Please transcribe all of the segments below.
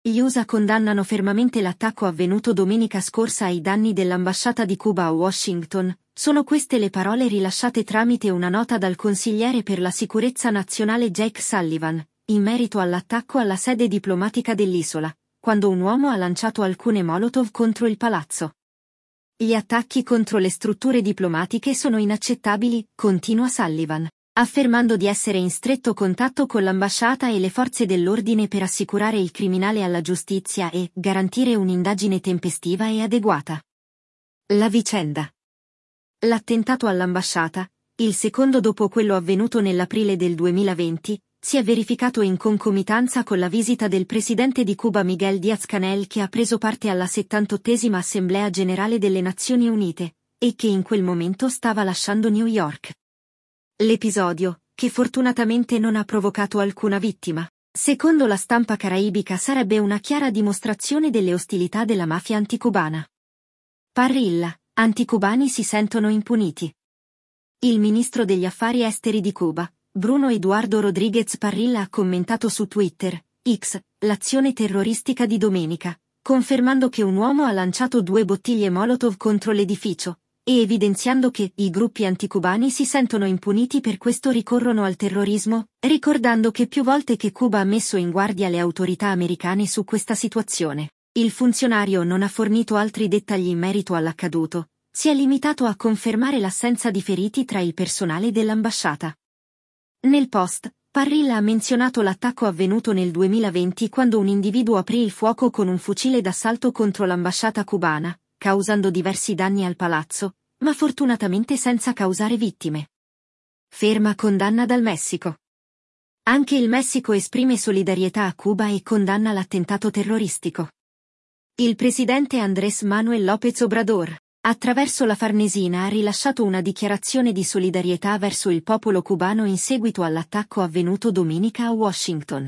Gli USA condannano fermamente l'attacco avvenuto domenica scorsa ai danni dell'ambasciata di Cuba a Washington. Sono queste le parole rilasciate tramite una nota dal consigliere per la sicurezza nazionale Jake Sullivan, in merito all'attacco alla sede diplomatica dell'isola, quando un uomo ha lanciato alcune Molotov contro il palazzo. Gli attacchi contro le strutture diplomatiche sono inaccettabili, continua Sullivan, affermando di essere in stretto contatto con l'ambasciata e le forze dell'ordine per assicurare il criminale alla giustizia e garantire un'indagine tempestiva e adeguata. La vicenda. L'attentato all'ambasciata, il secondo dopo quello avvenuto nell'aprile del 2020, si è verificato in concomitanza con la visita del presidente di Cuba Miguel Díaz-Canel, che ha preso parte alla 78esima Assemblea Generale delle Nazioni Unite, e che in quel momento stava lasciando New York. L'episodio, che fortunatamente non ha provocato alcuna vittima, secondo la stampa caraibica sarebbe una chiara dimostrazione delle ostilità della mafia anticubana. Parrilla, anticubani si sentono impuniti. Il ministro degli affari esteri di Cuba, Bruno Eduardo Rodríguez Parrilla, ha commentato su Twitter, X, l'azione terroristica di domenica, confermando che un uomo ha lanciato 2 bottiglie Molotov contro l'edificio, e evidenziando che i gruppi anticubani si sentono impuniti, per questo ricorrono al terrorismo, ricordando che più volte che Cuba ha messo in guardia le autorità americane su questa situazione. Il funzionario non ha fornito altri dettagli in merito all'accaduto, si è limitato a confermare l'assenza di feriti tra il personale dell'ambasciata. Nel post, Parrilla ha menzionato l'attacco avvenuto nel 2020, quando un individuo aprì il fuoco con un fucile d'assalto contro l'ambasciata cubana, causando diversi danni al palazzo, ma fortunatamente senza causare vittime. Ferma condanna dal Messico. Anche il Messico esprime solidarietà a Cuba e condanna l'attentato terroristico. Il presidente Andrés Manuel López Obrador, attraverso la Farnesina, ha rilasciato una dichiarazione di solidarietà verso il popolo cubano in seguito all'attacco avvenuto domenica a Washington.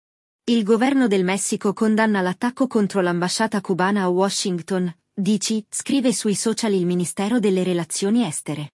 Il governo del Messico condanna l'attacco contro l'ambasciata cubana a Washington, scrive sui social il Ministero delle Relazioni Estere.